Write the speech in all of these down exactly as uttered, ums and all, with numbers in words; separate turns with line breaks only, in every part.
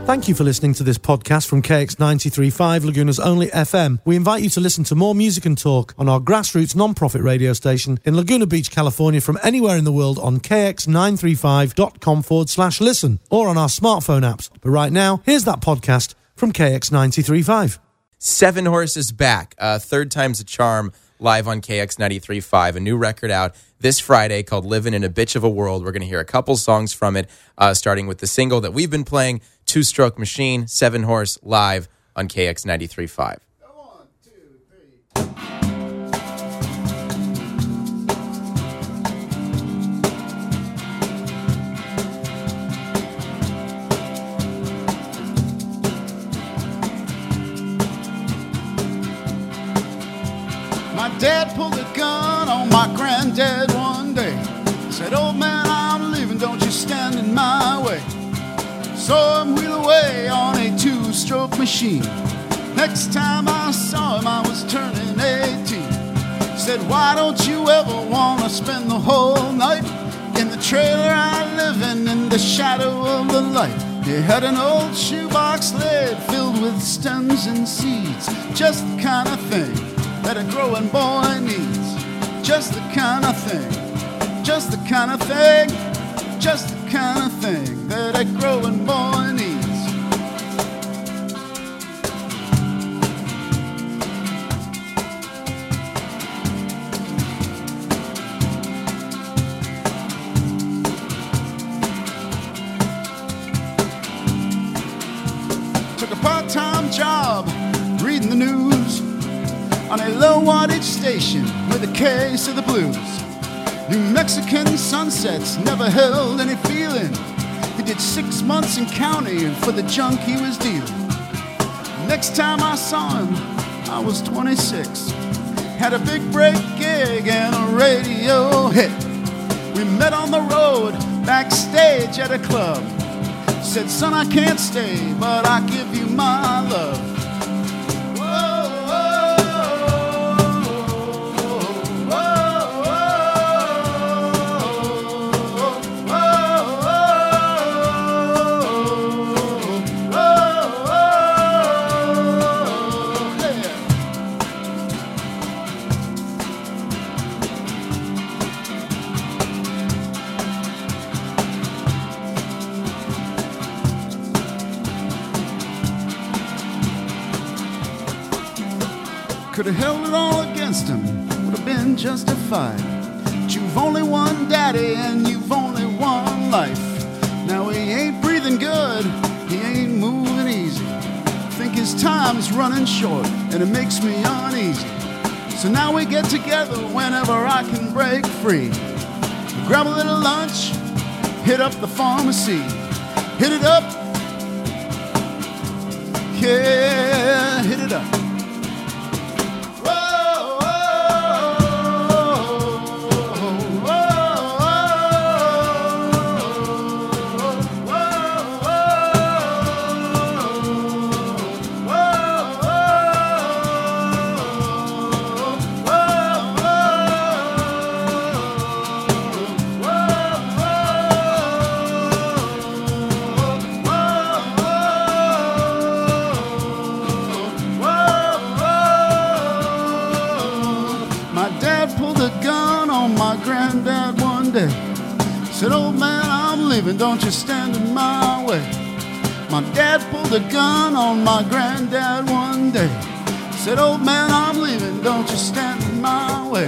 Thank you for listening to this podcast from K X ninety-three point five, Laguna's only F M. We invite you to listen to more music and talk on our grassroots non-profit radio station in Laguna Beach, California, from anywhere in the world on k x nine three five dot com forward slash listen or on our smartphone apps. But right now, here's that podcast from K X ninety-three point five.
Seven Horse is back. Uh, third time's a charm, live on K X ninety-three point five. A new record out this Friday called Living in a Bitch of a World. We're going to hear a couple songs from it, uh, starting with the single that we've been playing, Two Stroke Machine, Seven Horse, live on K X ninety-three point five.
One, two, three. My dad pulled a gun on my granddad one day. Said, old man, I'm leaving, don't you stand in my way. Saw him wheel away on a two-stroke machine. Next time I saw him, I was turning eighteen. Said, why don't you ever want to spend the whole night in the trailer I live in, in the shadow of the light? He had an old shoebox lid filled with stems and seeds, just the kind of thing that a growing boy needs. Just the kind of thing, just the kind of thing, just the kind of thing that a growing boy needs. Took a part-time job reading the news on a low-wattage station with a case of the blues. New Mexican sunsets never held any feeling. He did six months in county for the junk he was dealing. Next time I saw him, I was twenty-six. Had a big break gig and a radio hit. We met on the road, backstage at a club. Said, son, I can't stay, but I'll give you my love. Could have held it all against him, would have been justified. But you've only one daddy and you've only one life. Now he ain't breathing good, he ain't moving easy. Think his time's running short and it makes me uneasy. So now we get together whenever I can break free. We grab a little lunch, hit up the pharmacy. Hit it up, yeah, hit it up. Said, old man, I'm leaving, don't you stand in my way. My dad pulled a gun on my granddad one day. Said, old man, I'm leaving, don't you stand in my way.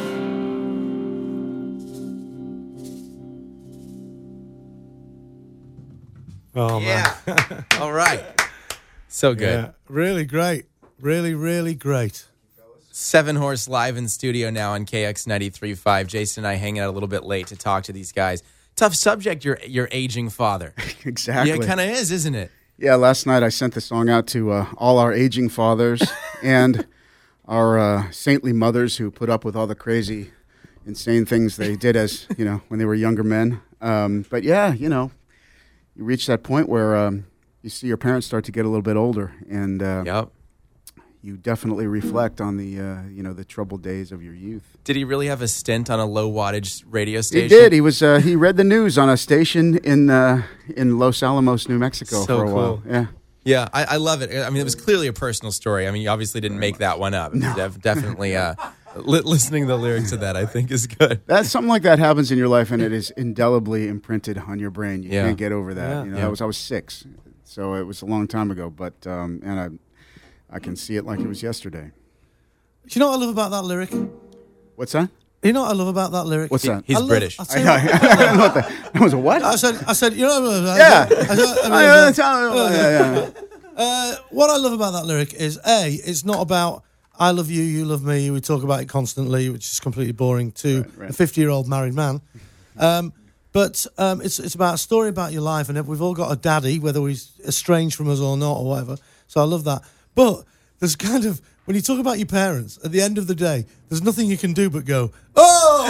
Oh,
yeah.
man.
All right. So good.
Yeah, really great. Really, really great.
Seven Horse live in studio now on K X ninety-three point five. Jason and I hanging out a little bit late to talk to these guys. Tough subject, your your aging father.
Exactly.
Yeah, it kind of is, isn't it?
Yeah, last night I sent the song out to uh, all our aging fathers and our uh, saintly mothers who put up with all the crazy, insane things they did as, you know, when they were younger men. Um, but yeah, you know, you reach that point where um, you see your parents start to get a little bit older, and uh,
Yep.
you definitely reflect on the uh, you know the troubled days of your youth.
Did he really have a stint on a low wattage radio station?
He did. He was. Uh, he read the news on a station in uh, in Los Alamos, New Mexico,
So
for a
cool.
while. Yeah.
Yeah, I, I love it. I mean, it was clearly a personal story. I mean, you obviously didn't make that one up.
No.
Def- definitely uh, li- listening to the lyrics of that, I think, is good.
That's something like that happens in your life, and it is indelibly imprinted on your brain. You
Yeah.
can't get over that.
Yeah.
You know,
Yeah.
I was I was six, so it was a long time ago. But um, and I I can see it like it was yesterday.
Do you know what I love about that lyric? You
What's that?
know what I love about that lyric?
What's that?
He's
I love-
British.
I
I,
tell you
know,
what-
I don't know what that, that was a what?
I said, I said, you know, I
Yeah.
said, I said,
I
I
know,
said,
tell me- yeah, yeah.
Uh, what I love about that lyric is A, it's not about I love you, you love me, we talk about it constantly, which is completely boring to
Right, right.
a fifty-year-old married man. Um, but um, it's it's about a story about your life, and we've all got a daddy, whether he's estranged from us or not or whatever. So I love that. But there's kind of, when you talk about your parents, at the end of the day, there's nothing you can do but go, oh!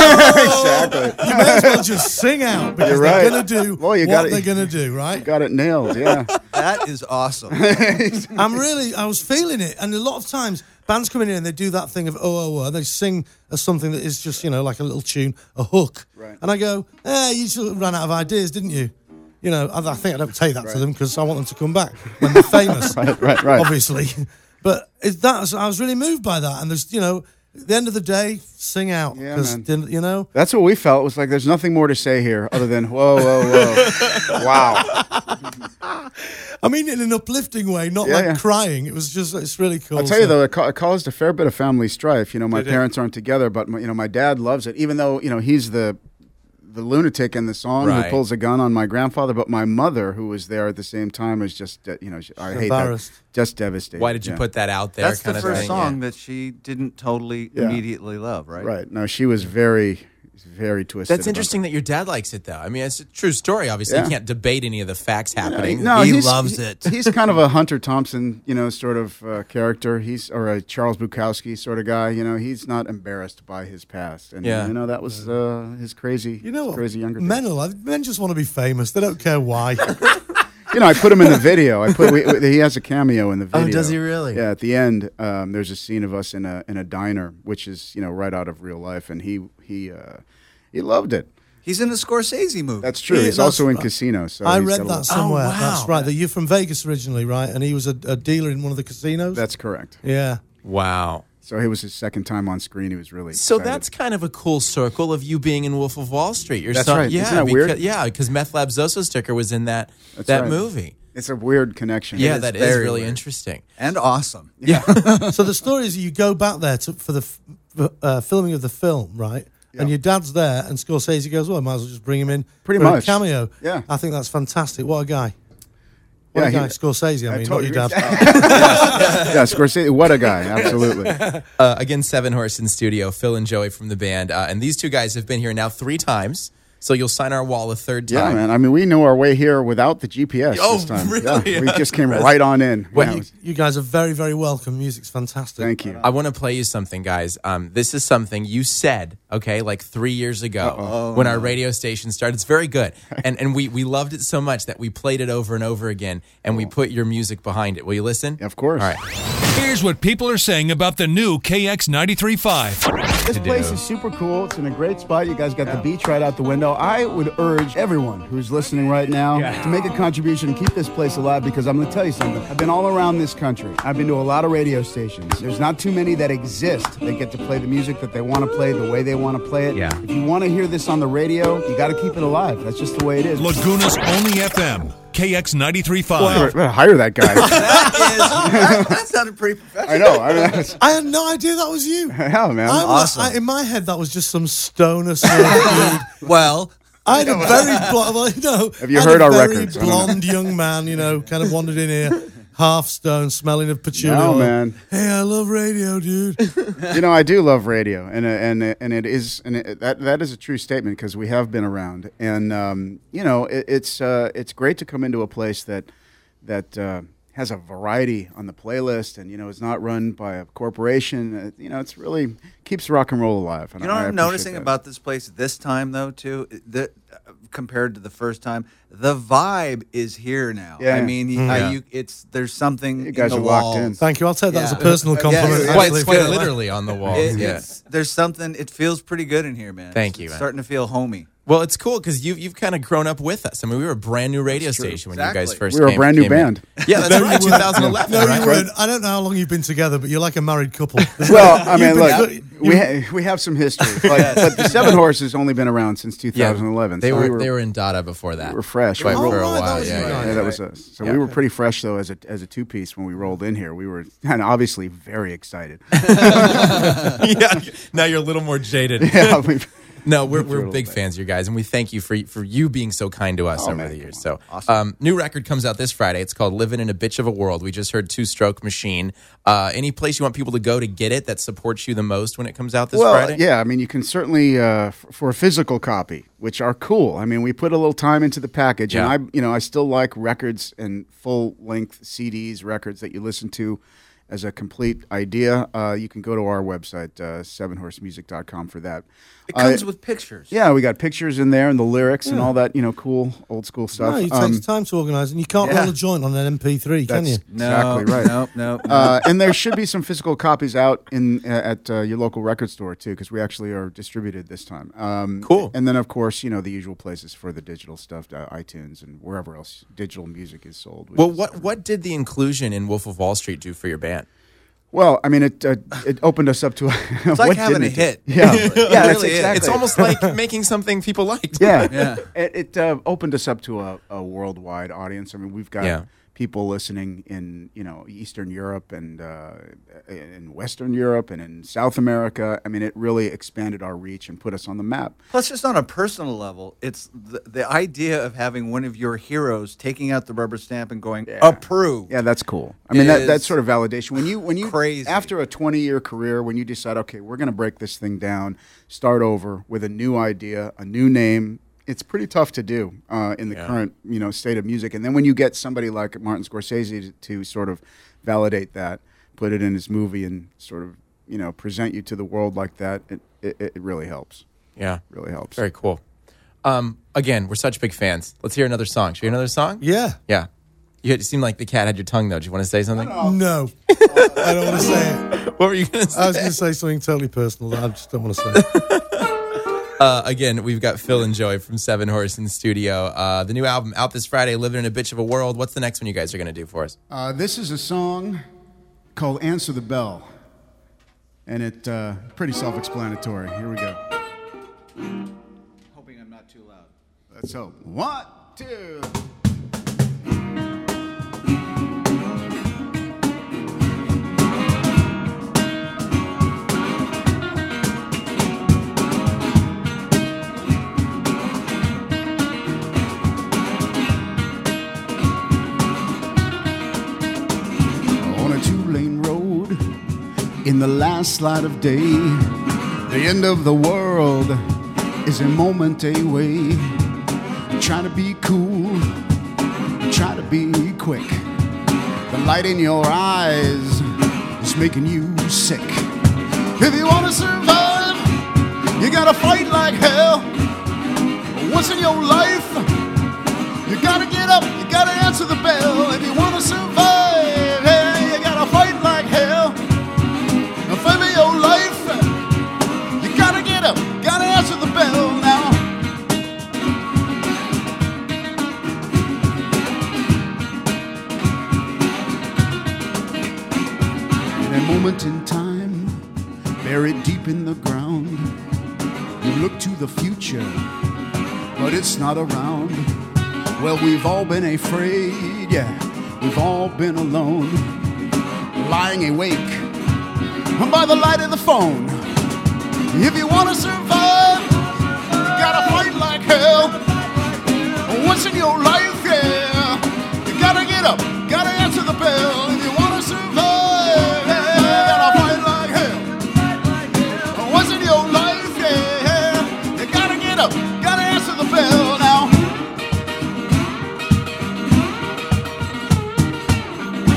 Exactly.
You may as well just sing out because
You're right.
they're going to do
Well, you
what
gotta-
they're going to do, right?
Got it nailed. Yeah.
That is awesome.
I'm really, I was feeling it. And a lot of times, bands come in here and they do that thing of, oh, oh, oh, they sing as something that is just, you know, like a little tune, a hook.
Right.
And I go, eh, you sort of ran out of ideas, didn't you? You know, I, I think I don't take that to them because I want them to come back when they're famous.
Right, right, right.
Obviously. But it, that was, I was really moved by that. And there's, you know, at the end of the day, sing out.
Yeah,
'cause,
man.
you know,
That's what we felt. It was like there's nothing more to say here other than whoa, whoa, whoa. Wow.
I mean, in an uplifting way, not
Yeah,
like
yeah.
crying. It was just, it's really cool.
I'll tell you
So-
though, it, ca- it caused a fair bit of family strife. You know, my
Did it?
parents aren't together, but my, you know, my dad loves it. Even though you know he's the the lunatic in the song
Right.
who pulls a gun on my grandfather, but my mother, who was there at the same time, is just uh, you know she, I hate that,
Embarrassed.
just devastated.
Why did you
Yeah.
put that out there?
That's the
kind of
first
thing?
song
Yeah.
that she didn't totally
Yeah.
immediately love, right?
Right? No, she was very, very twisted.
That's
about
interesting that your dad likes it, though. I mean, it's a true story. Obviously,
Yeah.
you can't debate any of the facts
that.
happening.
No,
He
he's-
loves
he-
it.
He's kind of a Hunter Thompson, you know, sort of uh, character. He's or a Charles Bukowski sort of guy. You know, he's not embarrassed by his past, and
Yeah.
you know that was uh, his crazy,
You know
his
what?
crazy younger. days.
Men, are like- men just want to be famous. They don't care why.
You know, I put him in the video. I put we, we- he has a cameo in the
Oh,
video.
does he really?
Yeah. At the end, um, there's a scene of us in a in a diner, which is you know right out of real life, and he he uh, he loved it.
He's in a Scorsese movie.
That's true.
Yeah,
He's
that's
also in
right.
Casino. So
I
he's
read
got a
that
little-
somewhere.
Oh, wow.
That's right. That you're from Vegas originally, right? And he was a, a dealer in one of the casinos.
That's correct.
yeah.
Wow.
So it was his second time on screen. He was really
So
excited.
that's kind of a cool circle of you being in Wolf of Wall Street. Your
That's
son,
right.
Yeah,
Isn't that
because,
weird?
Yeah, because Meth Lab Zoso Sticker was in that
That's
that
right.
movie.
It's a weird connection.
Yeah,
is
that is
very
really
weird.
interesting.
and awesome.
Yeah.
So the story is you go back there to, for the f- uh, filming of the film, right? And your dad's there, and Scorsese goes, well, I might as well just bring him in
Pretty
for
much.
a cameo.
Yeah.
I think that's fantastic. What a guy. What
Yeah,
a
he-
guy. Scorsese, I
I
mean,
told
not
you.
your dad.
Yeah, Scorsese. What a guy! Absolutely.
Uh, again, Seven Horse in studio, Phil and Joey from the band. Uh, and these two guys have been here now three times. So you'll sign our wall a third
Yeah,
time.
man. I mean, we know our way here without the G P S
Oh,
this time.
really?
Yeah, we just came right on in.
Well,
Yeah, it
you,
was-
you guys are very, very welcome. Music's fantastic.
thank you.
I want to play you something, guys. Um, this is something you said, okay, like three years ago when our radio station started. It's very good. And and we, we loved it so much that we played it over and over again, and we put your music behind it. Will you listen?
Of course.
All right.
Here's what people are saying about the new K X ninety-three point five.
This place is super cool. It's in a great spot. You guys got the beach right out the window. I would urge everyone who's listening right now to make a contribution and keep this place alive because I'm going to tell you something. I've been all around this country. I've been to a lot of radio stations. There's not too many that exist. They get to play the music that they want to play the way they want to play it.
Yeah.
If you want to hear this on the radio, you got to keep it alive. That's just the way it is.
Laguna's only F M, K X ninety-three point
Better-
five.
better hire that guy.
that, that sounded pretty professional.
I know. I mean, that's,
I had no idea that was you.
hell, man.
I'm
Awesome.
like, I, in my head, that was just some stoner sort of dude.
Well,
I had a very, blo- well, you know,
Have you
I had
heard
a
our
very
records? I don't know.
blonde young man, you know, kind of wandered in here, half stoned, smelling of patchouli.
No,
oil.
man.
Hey, I love radio, dude.
You know, I do love radio, and uh, and uh, and it is, and it, that that is a true statement because we have been around, and um, you know, it, it's uh, it's great to come into a place that that uh, has a variety on the playlist, and you know, it's not run by a corporation. Uh, you know, it's really keeps rock and roll alive. And
You know
I,
what
I
I'm
appreciate
noticing
that.
about this place this time, though, too, the, uh, compared to the first time, the vibe is here now.
Yeah.
I mean, you,
Yeah.
uh, you, it's there's something
You guys
in
are
the
locked
walls.
in.
Thank you. I'll take that
Yeah.
as a personal
Yeah,
compliment.
it's
Quite,
actually.
it's quite
good.
literally on the walls.
It-
yeah.
it's, there's something. It feels pretty good in here, man.
Thank
It's-
you,
It's
man.
starting to feel homey.
Well, it's cool because you've you've kind of grown up with us. I mean, we were a brand new radio
true.
station when
Exactly.
you guys first
We were a
came-
brand new
came in.
band.
Yeah, that's right, twenty eleven.
No,
right?
you weren't. I don't know how long you've been together, but you're like a married couple.
Well, I mean,
You've
look,
been-
we ha- we have some history, but, but the Seven Horses only been around since two thousand eleven.
They
so
were,
we were
they were in Dada before that.
we were fresh.
Quite
We
for
were-
a
Oh, right,
while.
that was
Yeah,
you
yeah.
guys.
Yeah, that was us. So
Yeah.
we were pretty fresh though as a as a two piece when we rolled in here. We were and obviously very excited.
yeah. Now you're a little more jaded.
yeah, we,
No, we're,
Through a
we're
little
big
bit.
fans of you guys, and we thank you for for you being so kind to us
Oh,
over
man,
the
come
years.
on.
So,
Awesome.
um, new record comes out this Friday. It's called "Living in a Bitch of a World." We just heard Two Stroke Machine. Uh, any place you want people to go to get it that supports you the most when it comes out this
well,
Friday?
yeah. I mean, you can certainly uh, f- for a physical copy, which are cool. I mean, we put a little time into the package,
Yeah.
and I, you know, I still like records and full length C Ds, records that you listen to as a complete idea. Uh, you can go to our website, uh, seven horse music dot com, for that.
It comes
Uh,
with pictures.
Yeah, we got pictures in there and the lyrics and all that, you know, cool old school stuff.
No, it
Um,
takes time to organise, and you can't
yeah.
roll a joint on an M P three, can
that's
you?
No,
exactly right.
No, no. no.
Uh, and there should be some physical copies out in uh, at uh, your local record store too, because we actually are distributed this time. Um,
Cool.
And then, of course, you know the usual places for the digital stuff, uh, iTunes and wherever else digital music is sold. which
Well,
is-
what what did the inclusion in Wolf of Wall Street do for your band?
Well, I mean, it uh, it opened us up to.
It's like having a hit.
Yeah, yeah,
It
that's
really is.
exactly.
It's almost like making something people liked.
Yeah,
Yeah.
It, it uh, opened us up to a, a worldwide audience. I mean, we've got
Yeah.
people listening in you know Eastern Europe and uh, in Western Europe and in South America. I mean, it really expanded our reach and put us on the map.
Plus, just on a personal level, it's the, the idea of having one of your heroes taking out the rubber stamp and going, approved.
Yeah, that's cool. I mean, that,
Is
that's sort of validation. When you when you
crazy.
after a twenty year career, when you decide, okay, we're going to break this thing down, start over with a new idea, a new name. It's pretty tough to do uh, in the
Yeah.
current you know state of music. And then when you get somebody like Martin Scorsese to, to sort of validate that, put it in his movie, and sort of you know present you to the world like that, it it, it really helps.
Yeah.
Really helps.
Very cool. Um, again, we're such big fans. Let's hear another song. Should we hear another song?
Yeah.
Yeah. You had, it seemed like the cat had your tongue, though. Do you want to say something?
No, I don't want to say it.
What were you going to say?
I was going to say something totally personal that I just don't want to say.
Uh, again, we've got Phil and Joy from Seven Horse in the studio. Uh, the new album out this Friday, Living in a Bitch of a World. What's the next one you guys are going to do for us?
Uh, this is a song called "Answer the Bell," and it uh, pretty self-explanatory. Here we go.
Hoping I'm not too loud.
Let's hope. One, two. On a two-lane road, in the last light of day, the end of the world is a moment away. Try to be cool, try to be quick. The light in your eyes is making you sick. If you want to survive, you gotta fight like hell. Once in your life, you gotta get up, you gotta answer the bell. If you want to survive, hey, you gotta fight like hell. Now, for your life, you gotta get up, gotta answer the bell now. In a moment in time, buried deep in the ground, you look to the future, but it's not around. Well, we've all been afraid, yeah, we've all been alone, lying awake by the light of the phone. If you want to survive, you gotta fight like hell. Once in your life, yeah, you gotta get up, gotta answer the bell. If you want to survive, yeah, you gotta fight like hell. Once in your life, yeah, you gotta get up, gotta answer the bell now.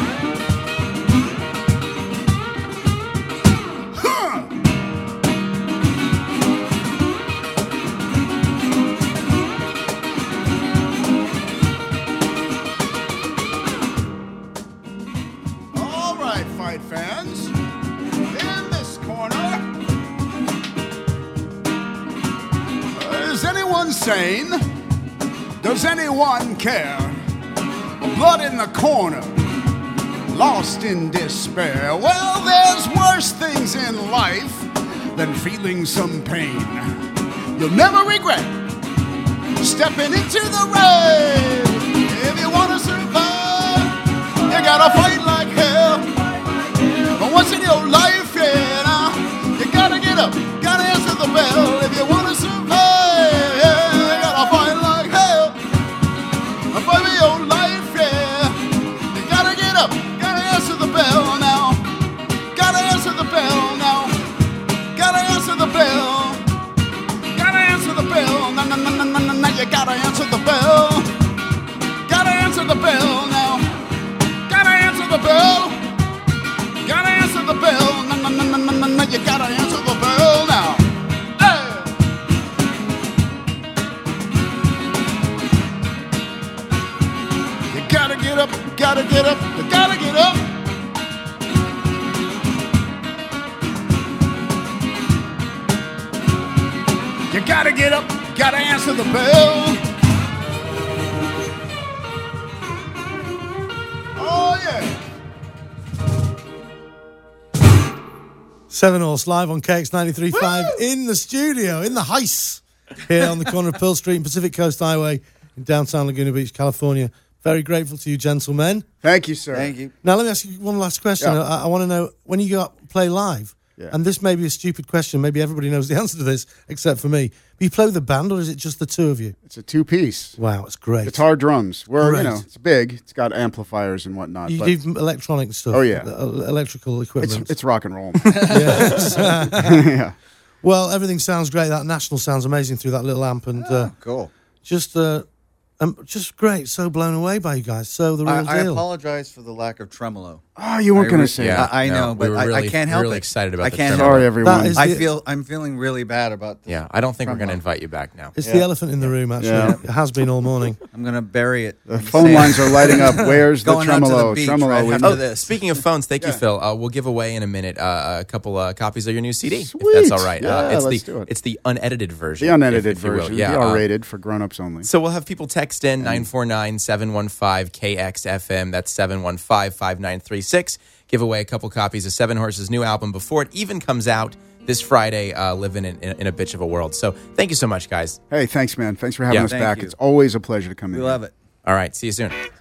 insane? Does anyone care? Blood in the corner, lost in despair. Well, there's worse things in life than feeling some pain. You'll never regret stepping into the rain. If you want to survive, you gotta fight like hell. But once in your life, yeah, now, you gotta get up, gotta answer the bell. If you want to survive, yeah, you gotta fight like hell. But for your life, yeah, you gotta get up, gotta answer the bell now. Gotta answer the bell now. Gotta answer the bell. Gotta answer the bell. No, no, no, no, no, no, no. You gotta answer the bell. Gotta answer the bell now. Gotta answer the bell. Gotta answer the bell. No, no, no, no, no, no, no. You gotta answer the bell now. Hey. You gotta get up. You gotta get up. You gotta get up. You gotta get up, gotta answer the bell. Oh, yeah.
Seven Horse live on K X ninety-three point five in the studio, in the house, here on the corner of Pearl Street and Pacific Coast Highway in downtown Laguna Beach, California. Very grateful to you, gentlemen.
Thank you, sir.
Thank you.
Now, let me ask you one last question.
Yeah.
I, I want to know, when you go out and play live,
Yeah.
and this may be a stupid question, maybe everybody knows the answer to this, except for me, but you play with a band, or is it just the two of you?
It's a two-piece.
Wow, it's great.
Guitar, drums. We're,
Great.
you know, it's big. It's got amplifiers and whatnot.
You
but
do electronic stuff.
Oh, yeah.
uh, Electrical
it's,
equipment.
it's rock and roll.
Yes.
yeah.
Well, everything sounds great. That National sounds amazing through that little amp, and uh,
Cool.
just uh, um, just great. So blown away by you guys. So the real
I, I
deal.
apologize for the lack of tremolo.
Oh, you weren't
I
going
re-
to say
Yeah.
that.
I, I
no,
know,
we
but
were
I,
really-
I can't
we
help
were really
it.
excited about
I
the
can't
tremolo.
help
Sorry,
it.
everyone.
That is
I
the-
feel I'm feeling really bad about this.
Yeah, I don't think we're going to
Tremolo.
invite you back now.
It's
Yeah.
the elephant in the room, actually.
Yeah.
It has been all morning.
I'm gonna bury it.
The phone lines are lighting up. Where's the
Going out to the
tremolo?
beach
Tremolo.
right
we
after
need-
this.
Speaking of phones, thank you,
Yeah.
Phil. Uh, we'll give away in a minute uh, a couple uh, copies of your new C D,
Sweet.
if that's all right.
Yeah,
uh, it's
let's
the
do it.
it's the unedited version.
The unedited
if- if you will.
version.
Yeah,
the
uh,
R-rated for grown-ups only.
So we'll have people text in nine four nine, seven one five, K X F M. That's seven one five, five nine three six. Give away a couple copies of Seven Horse's new album before it even comes out this Friday, uh, Living in, in, in a Bitch of a World. So thank you so much, guys.
Hey, thanks, man. Thanks for having
Yeah.
us
Thank
back.
you.
It's always a pleasure to come
We
in.
love it.
All right, see you soon.